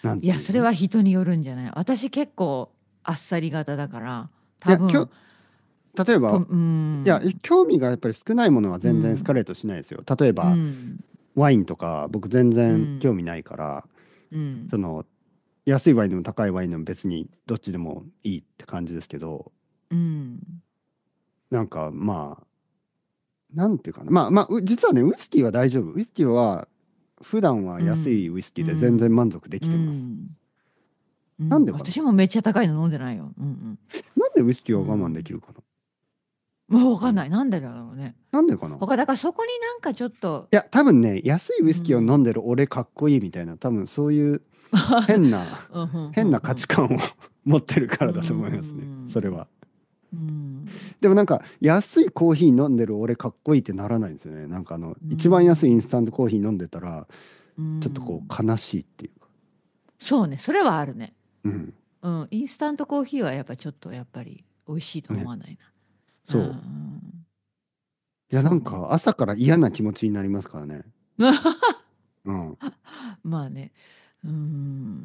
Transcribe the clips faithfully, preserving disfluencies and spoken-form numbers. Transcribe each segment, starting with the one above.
いや、 なんていうの。 それは人によるんじゃない。私結構あっさり型だから、 いや、きょ多分、と、 例えば、 ういや、 ん、 興味がやっぱり少ないものはう全然エスカん、 レートしないですよ。例えうば、 ん、 ワインとか、僕全う然興ん、 味ないから、 うん、 その、安いワインでも高いワインでも別にどっちでもいいって感じですけど、 うん、 なんかまあ、なんていうかな。まあまあ、う実はね、ウイスキーは大丈夫。ウイスキーは、普段はう安いウイん、 スキーで全然うん、 満足できうてます。 ん、うん。 なんでかな。 私もめっちゃ高いの飲んでないよ。うん、 なんでウイスキーうん、 は我慢でうん。 きるかな。 もうわうん。 かんない。なんでだろうね。 なんでかな。い他、だからそこになんかちょっと、 や、多分ね、安いウうイスキーを飲んん、 でる俺かっこいいみたいな、多分そういう変な、 うん、うん、う変なん、うん。 価値観を持ってるかうらだと思いますね。それん、 は。 うん、 でもなんか、安いコーヒー飲んでる俺かっこいいってならないんですよね。なんかあの、 う一番安いインスん、 タントコーヒー飲んでたら、 うちょっとこん。 う悲しいっていうか。 そうね、それはあるね。 うん。 うん、インスタントコーヒーはやっぱちょっとやっぱり美味しいと思ね。 わないな。うそう。 ん、 いや、なそうね。 んか朝から嫌な気持ちになりますからね。うん。 まあね。うん、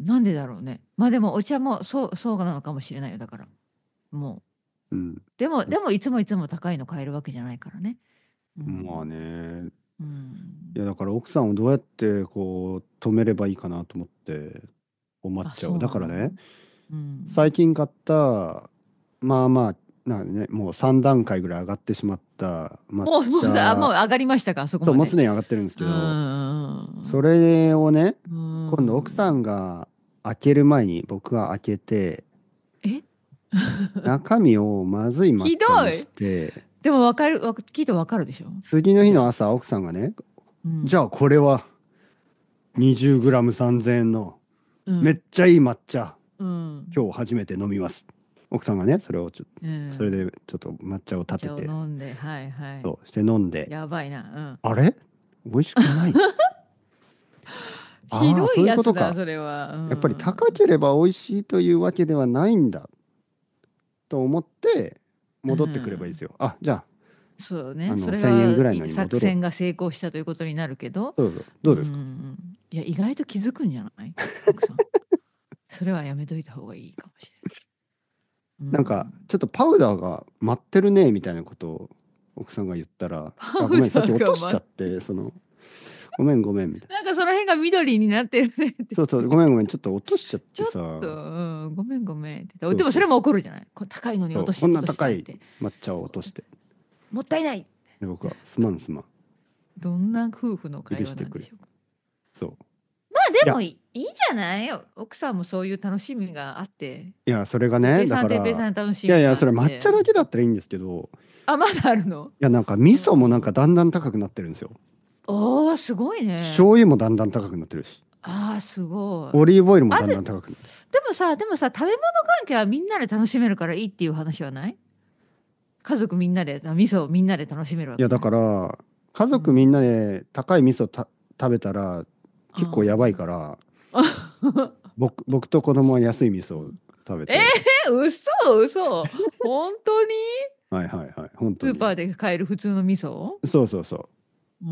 なんでだろうね。まあでもお茶もそうそうなのかもしれないよ。だからもううん。 でもでもいつもいつも高いの買えるわけじゃないからね。うまあん、 ね。 ういや、 ん。 だから奥さんをどうやってこう止めればいいかなと思って困っあ、 ちゃう。 そうなの。 だからね、 うん。 最近買った、まあまあ、なんかね、もうさん段階ぐらい上がってしまった抹もうもうさもう茶、 上がりましたか、そこそう、 まで。 もうすでに上がってるんですうけど、そん、 れをね、 う今度奥さん。 んが開ける前に僕が開けて、 え中身をまずい抹ひど茶にしい。 て、 でもわかる、わ聞いてわかるでしょ。 次の日じゃあ。 の朝、奥さんがね、 うん。 じゃあこれは にじゅうグラムさんぜんえんのうん。 めっちゃいい抹茶、 うん。 今日初めて飲みます。奥さんがね、それをちょ、 うそれん。 でちょっと抹茶をお茶を立てて、 飲んで、はいはい。 そう、して飲んで、 やばいな。うん。 あれ美味しくない。ああ、 ひどそういういやつだ、 ことか。 それは。うやっぱり高ん。 ければ美味しいというわけではないんだと思ってう戻ってくればいいですん。 よ。あ、じゃあ、 そうね。 あの、 それせんえんはぐらいのにい作戻ろう。 戦が成功したということになるけど、 どうぞ、 うどうですか。 ん。いや、意外と気づくんじゃない奥さん。それはやめといた方がいいかもしれない。うなんか、 ん。 ちょっとパウダーが待ってるね、みたいなことを奥さんが言ったら、あ、ごパウめん、さっきダーが、 落としちゃま、 って、その、ごめん、ごめん、みたいな。 なんかその辺が緑になってるねってそうそう、 言って。 ごめん、ごめん、ちょっと落としちゃっちょってさ、 と、うん、ごめんごめんって言って。でもそれもそうそうそう。 怒るじゃない。こ高いのにそう、こん落とし、落としな高いたって。 抹茶を落として。 もったいない。 で、僕は、すまんすまん、 どんな夫婦の会話許してくれ。 なんでしょうか。 そう。 まあいや、 でもいい、いいじゃないよ。奥さんもそういう楽しみがあって。 いや、それがね、 てっぺいさんはだから、 てっぺいさんの楽しいやいや、 みがあそれ抹って。 茶だけだったらいいんですけど、 あ、まだあるの。 いや、なんか味う噌もなんかだん。 んだん高くなってるんですよ。 おー、すごいね。 醤油もだんだん高くなってるし、 ああ、すごい。 オリーブオイルもだんだんまず、 高くなってる。 でもさ、でもさ、食べ物関係はみんなで楽しめるからいいっていう話はない。家族みんなで、あ味噌をみんなで楽しめるわいや、だけじゃない。 から、家うん。 族みんなで高い味噌た食べたらう結構やばいかん。 ら、僕、僕と子供は安い味噌を食べえて、 ー、嘘嘘。本当に。 はいはいはい、本当に。 スーパーで買える普通の味噌。 そうそうそう。 うん。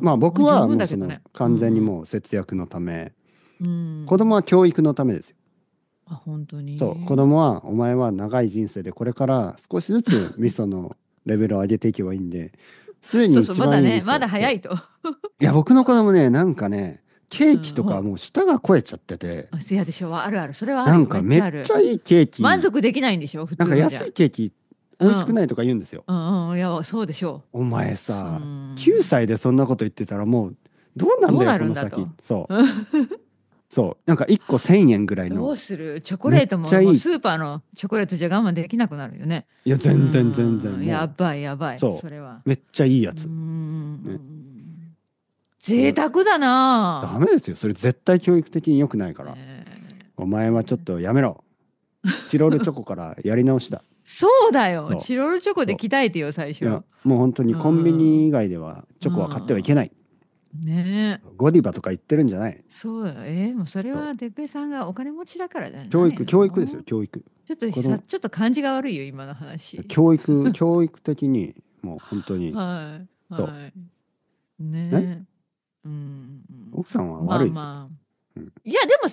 まあ僕まあ十はもうその分だけどね。う完全にんもう節約のため、 うん。う子供ん。 は教育のためですよ。 あ、本当そう、子に。 供はお前は長い人生でこれから少しずつ味噌のレベルを上げていけばいいんで、すでにそうそう、 一番いい味まだね、ま噌、そう。 だ早いと。 いや、僕の子供ね、なんかね、ケーキうん、もう、 とかもう舌が肥えちゃってて、 あ、せやでしょ。あるある。それはあるよ。めなんかめっっちゃある。 ちゃいいケーキ、 満足できないんでしょ普なんか通のじゃ。 安いケーキ美うん。 味しくないとか言うんですよ。 うんうん。いや、そうでしょお前う。うさ、きゅうさいん。 でそんなこと言ってたらもう、どうなんどうなだよ、こるんだと。 の先。そう。そう。なんかいっこせんえんぐらいどの、 うする。チョコめっレートも、 ちゃいい。 もうスーパーのチョコレートじゃ我慢できなくなるよね。 いや、 う全然全然ん。やもばいやばう、 い。 そそれは。 う。めっちゃいいやうつ。ね、 ん。 それ、 贅沢だな。 ダメですよ。それ絶対教育的に良くないから。 えお前はちょっーとやめろ。チロルチョコからやり直しだ。 そうだよ。 そチロルチョコう。 でそ鍛えてよ、最う。いや、 初。 もう本当にうコンビニ以ん。 外ではチうョコは買ってはいけなん。 い。 ねえ。 ゴディバとか言ってるんじゃない。 そうよ。えーもうそれそう。 は、てっぺいさんがお金持ちだからじゃ教育、 ない教育ですよ、 の。 教育。 ちょっとさ、 子供、 ちょっと感じが悪いよ、今の話。 教育、教育的に、もう本当に、 はい。 そはい。 う。ね。 ねえ。うん。 奥さんはまあ悪いですよ。 まあ。 うん。 いや、でもさ、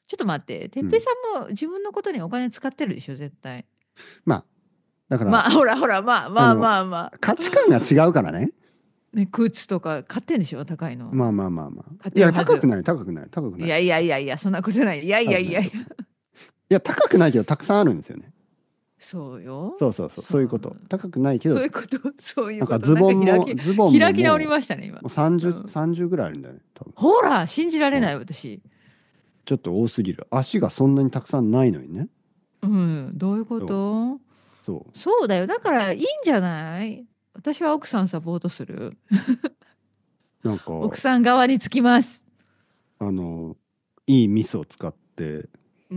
ちょっと待って、てっぺいさんも自分のことにお金使ってるでしょ絶対。 まあだからまあほらほらまあまああのまあまあ。 価値観が違うからね。 ね、靴とか買ってんでしょ高いの。 まあまあまあまあ。 買っいやてるはず。 高くない高くない高くない。 いやいやいやいやそんなことない。いやいやいやいや。 いや高くないけどたくさんあるんですよね。 そうよ。 そうそうそうそういうこと。高くないけどそういうことそういうこと。 なんかズボンもなんか開きズボンも開き直りもましたね今。 う三十うん三十ぐらいあるんだよね多分。 ほら信じられない私。 ちょっと多すぎる。足がそんなにたくさんないのにね。 うんどういうこそと？ そうそうだよ。だからいいんじゃない？私は奥さんサポートする。 なんか奥さん側につきます。 あのいい味噌を使ってうん。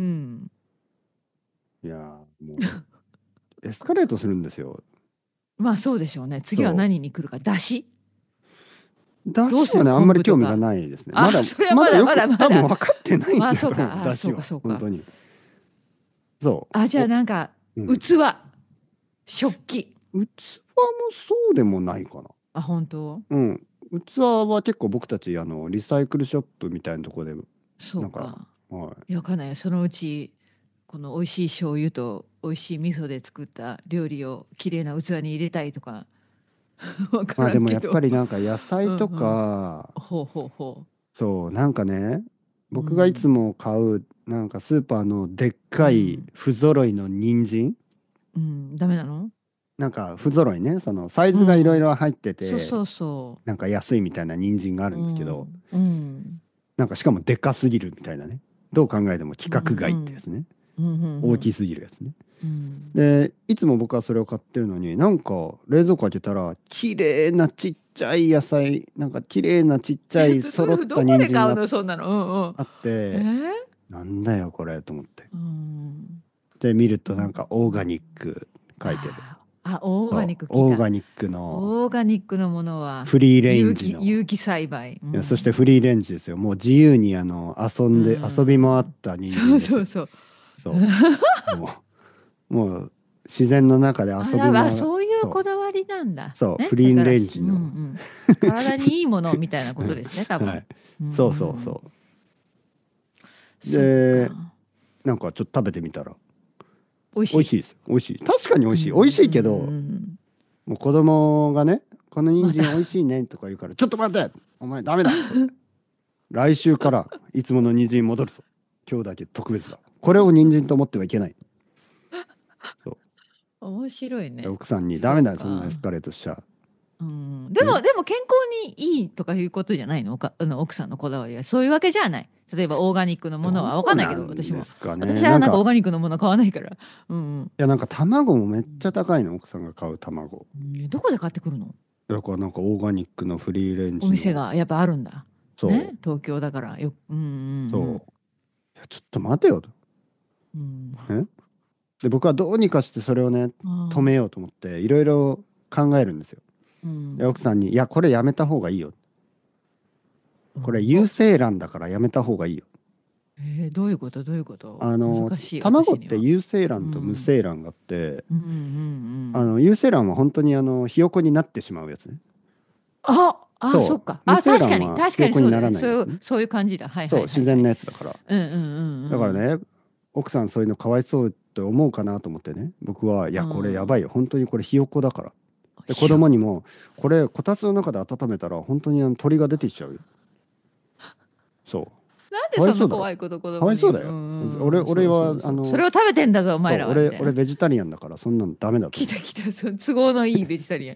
いやーもうエスカレートするんですよ。 まあそうでしょうね。次はそう何に来るか。だし。 だどうするしはねあんまり昆布とか興味がないですね。 あまだそれはまだよくまだまだ多分分かってないんだあと思う。 そうかあだしはそうかそうか本当に。そう。 あじゃあなんかおうん器、食器。 器もそうでもないかな。 あ本当？ うん器は結構僕たちあのリサイクルショップみたいなところでなんかそうか。 はいやわかんない。そのうちこの美味しい醤油と美味しい味噌で作った料理をきれいな器に入れたいとかわかまあでもらんけど。 やっぱりなんか野菜とうんうんかほうほうほそうなんかねう。 僕がいつも買うなんかスーパーのでっかい不揃いの人参うん、うん、ダメなの？ なんか不揃いねそのサイズがいろいろ入っててそうそうそなんか安いみたいな人参があう。 るんですけどうんうんなんかしかもでかすぎるみたいなねどう考えても規格外ってやつねうんうん大きすぎるやつねうんでいつも僕はそれを買ってるのになんか冷蔵庫開けたら綺麗なちっちゃい野菜なんか綺麗なちっちゃい揃ったどこで買う人参がのそんなの？うんうん。 あっえてーなんだよこれと思ってうんで見るとなんかオーガニック書いてるああオーそうガニック来た。 オーガニックのオーガニックのものはフリーレン有ジの機有機栽培。 いやそしてフリーレンジですよもう自由にあの遊んで遊び回った人そう参ですよそうそう。 そうもうもう自然の中で遊びあ、あ回そういうそうこだわりなんだ。 そうね、 フリーだからレンジの、 うんうん、体にいいものみたいなことですね、多分。 はいうんそうそうそそっでか。 なんかちょっと食べてみたら美味しい。 美味しいですよ美味しい確かに美味しい美味しいけどうんもう子供がねこの人参また美味しいねとか言うからちょっと待ってお前ダメだ来週からいつもの人参戻るぞ今日だけ特別だこれを人参と思ってはいけないそう面白いね。 奥さんにダメだよそかそうんなエスカレートしちゃうん、でも、 ねでも健康にいいとかいうことじゃないの？おかあの奥さんのこだわりはそういうわけじゃない。例えばオーガニックのものは分かんないけど、 どうなん私もですかね私はなんかなんかオーガニックのもの買わないから。うんいやなんか卵もめっちゃ高いの奥さんが買う卵うん、どこで買ってくるの？ だからなんかオーガニックのフリーレンジおの店がやっぱあるんだ。 そう、 ね、東京だからよ。うんうんそううんいやちょっと待てよとうんえで僕はどうにかしてそれをねあ止めようと思っていろいろ考えるんですようんで奥さんに「いやこれやめた方がいいよこれうん有精卵だからやめた方がいいよ」 えーどういうことどういうこと？ あの難しい卵っ私には。 て有精卵と無精卵があって、 うんうんうんあの有精卵は本当にあのひよこになってしまうやつねああそうそっか。あ無精確かに卵は確かにそうだね。 ひよこにならないそういやつねうそういう感じだ。はいはいはいはい。 そう自然なやつだからうんうんうんうん。 だからね奥さんそういうのかわいそうって思うかなと思ってね僕はいやこれやばいよ本当にこれひよこだからで子供にもこれこたつの中で温めたら本当にあの鳥が出てきちゃうよそうなんでそんな怖いこと子供にかわいそうだよんんん俺俺はそうそうそうあのそれを食べてんだぞお前らはそう俺みたいな。 俺ベジタリアンだからそんなのダメだと来た来たそ都合のいいベジタリアン。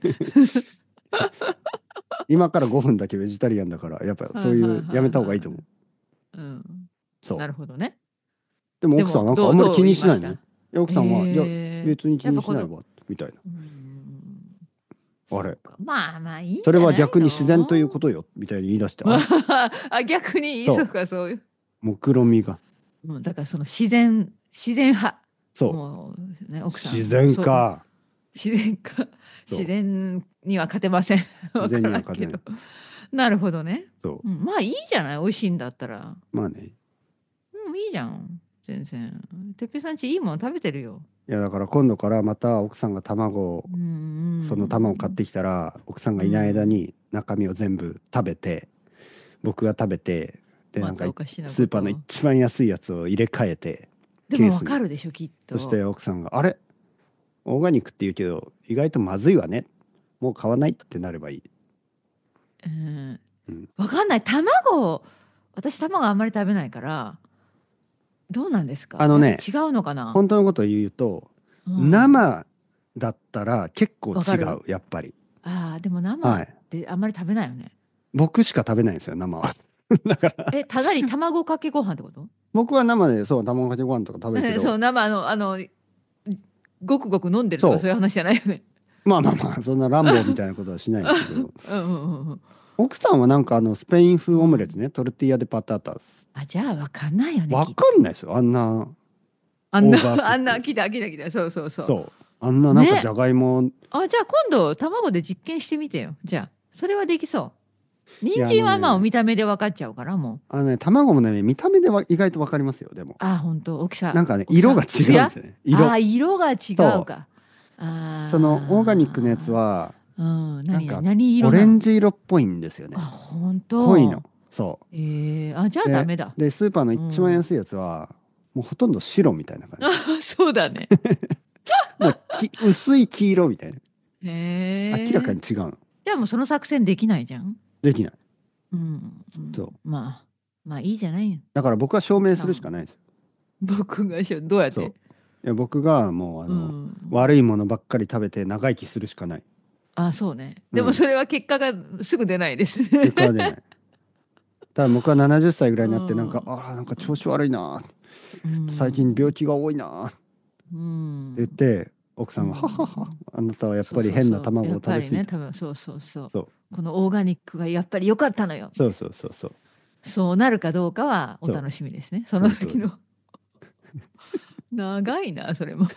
今からごふんだけベジタリアンだからやっぱそういうやめた方がいいと思ううん。 そうなるほどね。 でも奥さんなんかあんまり気にしないのねいや奥さんはいやへー別に気にしないわみたいなうんあれまあまあいいんじそれゃないの？ は逆に自然ということよみたいに言い出してああ逆にそうそうかそういう。 目論みがもうだからその自然自然派。 そうもうね奥さん自然かそう自然かそう自然には勝てません。 自然には勝てないわからんけどなるほどね。 そううん、まあいいじゃない美味しいんだったら。 まあねうんいいじゃん全然。てっぺいさんちいいもの食べてるよ。 いやだから今度からまた奥さんが卵をうんその卵を買ってきたら奥さんがいない間に中身を全部食べて僕が食べてでなんかまたおかしなことスーパーの一番安いやつを入れ替えてケースに。 でもわかるでしょきっと。 そして奥さんが「あれオーガニックって言うけど意外とまずいわね、もう買わない」ってなればいい。 うんうんわかんない。卵私卵あんまり食べないからどうなんですか。 あのねやっぱ違うのかな。 本当のことを言うと、 うん生だったら結構違わかるうやっぱり。 あーでも生っはいてあんまり食べないよね。 僕しか食べないんですよ生は。だからえただに卵かけご飯ってこと僕は生でそう卵かけご飯とか食べるけえそうど、 生のあのごくごく飲んでるとそうかそういう話じゃないよね。 まあまあまあそんな乱暴みたいなことはしないんですけどうんうんうんうん奥さんはなんかあのスペイン風オムレツね、トルティーヤでパタタスあじゃあわかんないよねわきっと。 かんないですよあんなあんなオーバークックあんな来た来た来たそうそうそう。 そうあんななんかねじゃがいも、 あじゃあ今度卵で実験してみてよ。じゃあそれはできそう。 いや人参はまああのね見た目で分かっちゃうからもう。 あのね卵もね見た目では意外とわかりますよ。でもあ本当大きさなんかね大きさ色が違うんですよね。色あ色が違うか。あーそのオーガニックのやつはうん何なんか何何色オレなの。 ンジ色っぽいんですよね。 あ本当。 濃いの。そえー、あじゃあうでダメだ。 でスーパーの一番うん、 安いやつは、もうほとんど白みたいな感あそうだね。 じもうき薄い黄色みたいなへえ。 明らかに違うの。 じゃあもうその作戦できないじゃん。 できない。 うん、うんそうまあまあいいじゃないよ。 だから僕は証明するしかないですよ。 僕がしょどうやっそういて。 や僕がもうあうの、 ん、 悪いものばっかり食べて長生きするしかない。 あそうね。 うんでもそれは結果がすぐ出ないですね。 結果は出ないただ僕はななじゅっさいぐらいになってうんなんか、あーなんか調子悪いな、 うん最近病気が多いなってうん言って奥さんが「はうんははあなたはやっぱりそうそうそう変な卵をやっぱり食べ過ぎた」 ね多分そうそうそうそうこのオーガニックがやっぱり良かったのよ。 そうそうそうそうそうなるかどうかはおそう楽しみですね。その時そうの長いなそれも。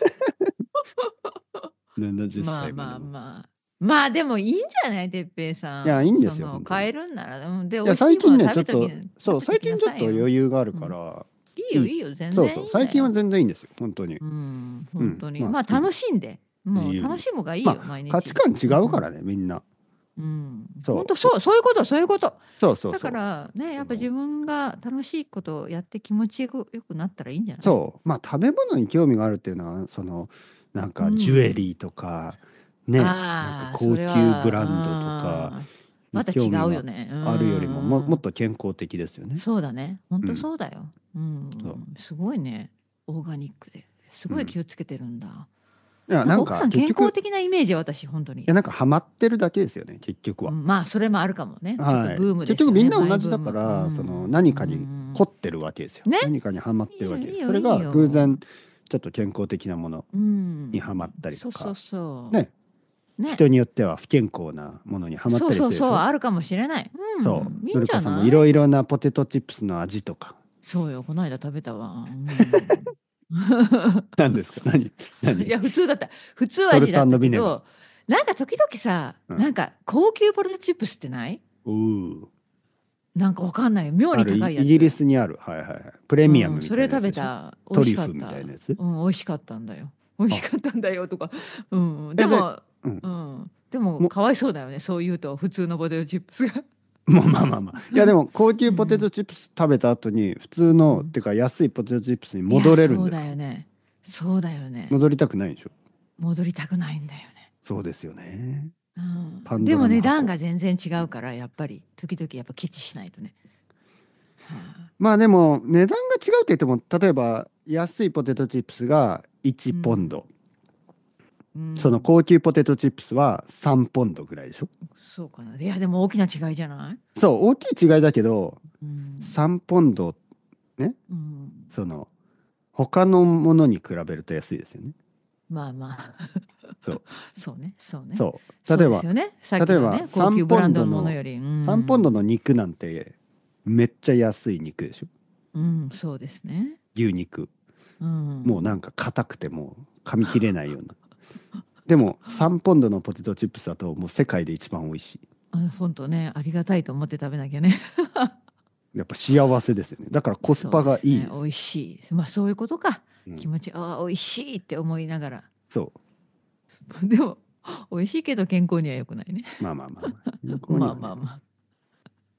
ななじゅっまあまあさいまでも。 まあまあでもいいんじゃない哲平さん。 いやいいんですよその本当に。 買えるんならうんでいや美味し最近いものねちょっと食べときなそう最食べときな近ちょっとさいよ。 余裕があるから、いいいいよいいよ全そう然いいんだよ。 そう最近は全然いいんですよ本当に。 うんうん本当に、まあまあ好きに楽しんでも自由にう楽しむがいいよ、 まあ毎日。 価値観違うからねみんな。 うん、 そう本当そうそういうことそういうことそうそうそうだからねやっぱ自分が楽しいことをやって気持ちよくよくなったらいいんじゃない。 そうまあ食べ物に興味があるっていうのはそのなんかジュエリーとか、ねなんか高ああそれ級ブラはンドとかあーにまた違興味がうよね。うんあるよりもももっうんと健康的ですよね。 そうだね本当うんそうだよ。うん、 そうすごいねオーガニックですごい気をつけてるんだ。なんいやなんかか奥さん健結局い康的なイメージ私本当に。 やなんかハマってるだけですよね結局は。 うんまあそれもあるかもね。ちょっとはいブームです結よね。 局みんな同じだマイブームから、 うんその何かに凝ってるわけですよ。 ね何かにハマってるわけです。 いいよそれがいいよ偶然ちょっと健康的なものうんにハマったりとか、 そうそうそうねね人によっては不健康なものにハマったりするでしょ。 そうそうそうあるかもしれない。うん、 そういいんじゃのりこさんもない。 いろいろなポテトチップスの味とか。 そうよこの間食べたわ。うん何ですか何何いや普通だった普通トルタ味だったけビネガー。 どなんか時々さ、 うんなんか高級ポテトチップスってないうーなんかわかんない妙あるイに高いやつ。 イギリスにあるはいはいはいプレミアムみたうんそれ食べいなやつでしょ、 た美トリュフみ味しかったたいなやつ。 うん美味しかったんだよ美味しかったんだよとかうんでえもうんうんでももかわいそうだよねそう言うと普通のポテトチップスがもうまあまあまあいやでも高級ポテトチップス食べた後に普通の、 うんってか安いポテトチップスに戻れるんですか。 いやそうだよねそうだよね戻りたくないでしょ。 戻りたくないんだよね。 そうですよね。 うん、 パンドラの箱でも値段が全然違うからやっぱり時々やっぱケチしないとね。はあまあでも値段が違うって言っても例えば安いポテトチップスがいちポンド、 うんその高級ポテトチップスはさんポンドぐらいでしょ。 そうかないやでも大きな違いじゃない。 そう大きい違いだけどうんさんポンドねうん、 その他のものに比べると安いですよね。 まあまあそうそうねそうねそう例えば、 そうですよね、さっき例えばのね高級ブランドのものより、 さんポンドのの肉なんてめっちゃ安い肉でしょ。 うんそうですね、 牛肉うん、 もうなんか硬くてもう噛み切れないようなでもさんポンドのポテトチップスだともう世界で一番美味しい。 あ本当ねありがたいと思って食べなきゃね。 やっぱ幸せですよね。だからコスパがいい。 そうですね、美味しいまあそういうことか、 うん気持ちああ美味しいって思いながらそうでも美味しいけど健康には良くないね。 まあまあまあまあまあまあまあ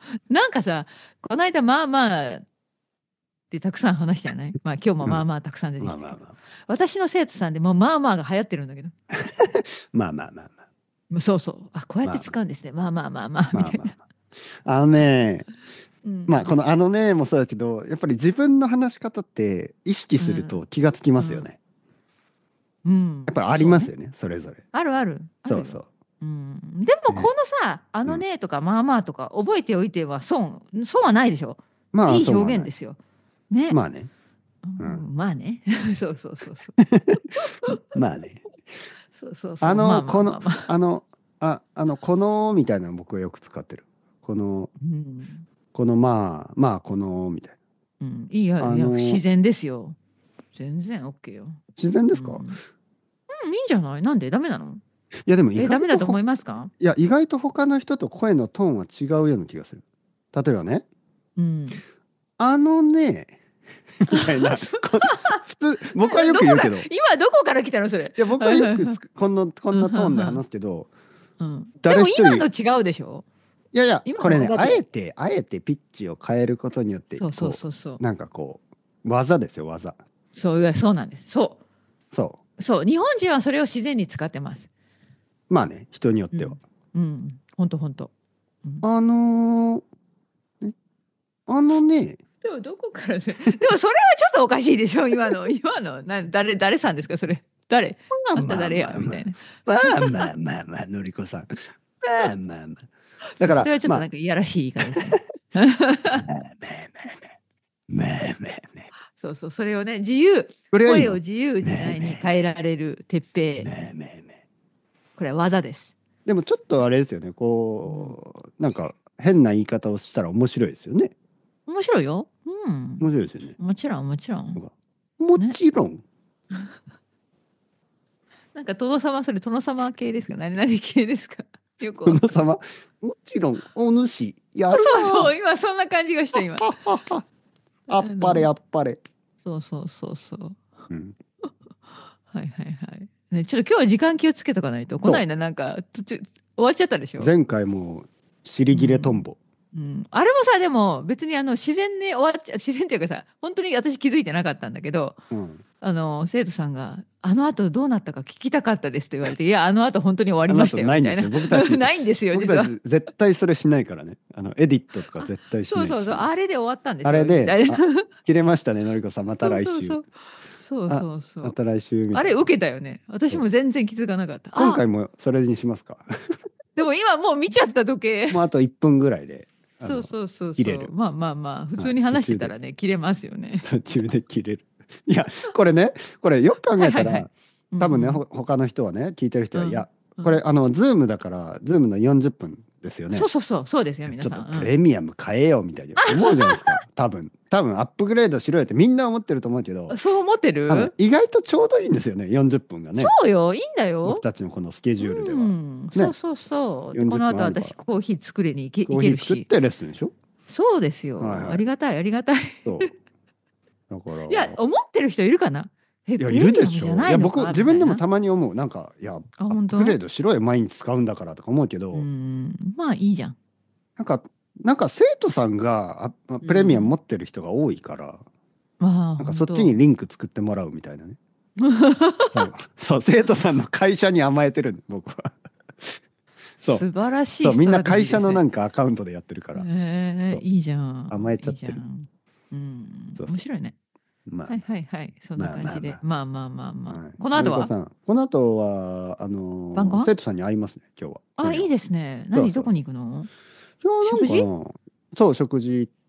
なんかさ、この間まあまあでたくさん話したよね。まあ今日もまあまあたくさん出てきたけど、 まあまあまあ。 私の生徒さんでもうまあまあが流行ってるんだけど。 まあまあまあまあ。 もうそうそう。あ、こうやってまあ使うんですね。まあまあまあまあ、みたいな。 まあまあまあ。あのね、 うん。 まあこのあのねもそうだけど、やっぱり自分の話し方って意識すると気がつきますよね。 うん。 やっぱりありそうね。 ますよね、それぞれ。 あるある。あるよ。 そうそう。 うん。でもね、 このさ、あのねとかまあまあとか覚えておいては損、損はないでしょ。 まあいいそうはない。 表現ですよ。ね。 まあね。 ううん。 ん、まあね。そうそうそうそう。 まあね。 そうそうそう。まあの、 あまあこの、 まあまあ。 あの、あ、あの、この、みたいなの僕はよく使ってる。この、 うん。 この、まあ、まあ、この、みたいうん。いやな。あいや、不自の、 然ですよ。全然 OK よ。 自然ですか？ うん。うん、いいんじゃない？なんでダメなの？ いや、でも意え、ダメだと思外とほ、 いますか？ いや、意外と他の人と声のトーンは違うような気がする。例えばね、 うん。 あのね、みたいな、 そこ普通、僕はよどこが、 く言うけど、い今どこから来たのそれ。 や、僕はよくつくこんな、こんなトーンで話すけど、 うん。でも誰一人、 今の違うでしょ？ いやいや、 今これね、 のだって、 あえて、あえてピッチを変えることによって、 そうそうこそうそう。 う、なんかこう、技ですよ、技。 そういや、そうなんです。そそう。そう。日本人はそれを自然に使ってます。 う。まあね、人によっては。 うん。うん。ほんとほんと。うん。 あのーね、あのね、 でもどこからで、でもそれはちょっとおかしいでしょ今の。今の。な、誰、誰さんですかそれ。誰？あんたまあ誰まあまあ、 やみたいな。 まあまあまあまあ、のりこさん。まあまあまあ。だから、 それはちょっまあ、 となんかいやらしい言い方ですね。 まあまあまあまあまあまあ。 そうそう。それをね、自由、 これはいいの？ 声を自由自在に変えられる鉄平。 まあまあまあ。 これは技です。 でもちょっとあれですよね、 うん。 こう、なんか変な言い方をしたら面白いですよね。 面白いよ。うん。 面白いですよね。 もちろん、もちろん。 なんかもね。 ちろん、 なんか殿様、それ殿様系ですか？何々系ですか？よくわかんない。 殿様、もちろん、お主、やるそうそう、 な今そんな感じがした、今。 あ。ああっぱれ、 の、 あっぱれ。 そうそうそうそう。 うん、 はいはいはい。ね、ちょっと今日は時間気をつけとかないと。このそ間なんか途中終わっちゃったでしう。 ょ？ 前回も、尻切れトンうん。 ボ。 うん。あれもさ、でも別にあの自然に終わっちゃ、自然っていうかさ、本当に私気づいてなかったんだけど、 うん。 あの、生徒さんが、あの後どうなったか聞きたかったですと言われて、いや、あの後本当に終わりあの後ましたよ、みたいな。 ないんですよ。僕たち、 ないんですよ、実は。 僕たち絶対それしないからね。あの、エディットとか絶対しないそうそうそう、 し。 あれで終わったんですよ、みあれで、 たいな。 あ、切れましたね、のりこさん。またそう来週。 そうそう。そうあ、 そうそう。 また来週みあれたいな。 受けたよね。私そう。 も全然気づかなかった。あ、 今回もそれにしますか？ でも今もう見ちゃった時計。 もうあといっぷんぐらいで、あの、 そうそうそうそう。 切れる。 まあまあまあ、普はい、 通に話して途中で、 たらね、切れますよね。 途中で切れる。いや、これね、これよく考はいはいはい。 えたら、 うん多分ね、 うん。 ほ他の人はね、聞いてる人は、いうんや、 うん。 これ、あの、ズームだから、ズームのよんじゅっぷんですよね。 そうそうそう、そうですよ、 いや皆さちょっとプレん。 ミアム買えよみたいに思うじゃないですか。多分、多分アップグレードしろよってみんな思ってると思うけど、 うん。そう思ってあの、 る？ 意外とちょうどいいんですよね、よんじゅっぷんがね。 そうよ、いいんだ僕よ。 たちのこのスケジュールでうは。 ん、そうね、 そうそう。で、こ 40 の後分あるから。 私コーヒー作りに行け、行コーヒけるし。 ー作ってレッスンでしょ？ そうですはいよ。 はい。 ありがたい、ありがたい。 そう。だから、 いや、思ってる人いるかな？え、 いや、 プいるレミアムじゃでしょう。いや、僕、 ないのか自みたいな。 分でもたまに思う。なんか、いや、 あ、 アッ本当？ プグレードしろよ、毎日使うんだからとか思うけうど、 ん、まあいいじゃん。 なんか、なんか生徒さんがあうプレミアム持ん。 ってる人が多いから、 まあ、 なんかそっちに本当。 リンク作ってもらうみたいなね。そう、そう、生徒さんの会社に甘えてるの、僕は。そう、 素晴らしそう、みんないストラテジ会社のなーですね。 んかアカウントでやってるから、そう、 えー、いいじゃん。 甘えちゃいいってる。 じゃん。うん、 そうそう。 面白いね。 まあはいはいはい。そんなまあ感じで。 まあままあまあまあまあ。 あ。 はい。 この後はのりこさん、この後は、あのー晩ご飯？ 生徒さんに会いますね、今日は。 あ、 今夜は。 いいですね。何、どこそうそうそに行くの？ う。い食事？ や、なんかな、そう、食事行って、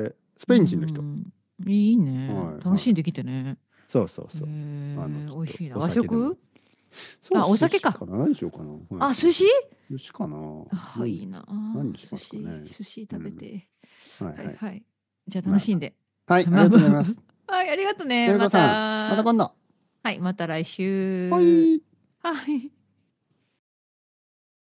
スうペイン人の人。 ん。いいね。 はいはい。 楽しんできてね。 そうそうえそう。あの、 ー、 ちょっと美味しいな。 お和酒でも。 食？ そう、 あ、お酒か。 寿司かな。何しようかな。はいあ、 はい。 寿司？ 寿司かな。 あ、 何、 いいな。 何にしますか寿司、 ね。 寿司うん。 食べて。 はいはい。 はいはい。じゃあまあま楽しんで。 あ。はい、ありまあまがとうございます。 あ。はい、ありがとうね。 のりこまさん、またた。 今度。 はい、また来は週。 い。 はい。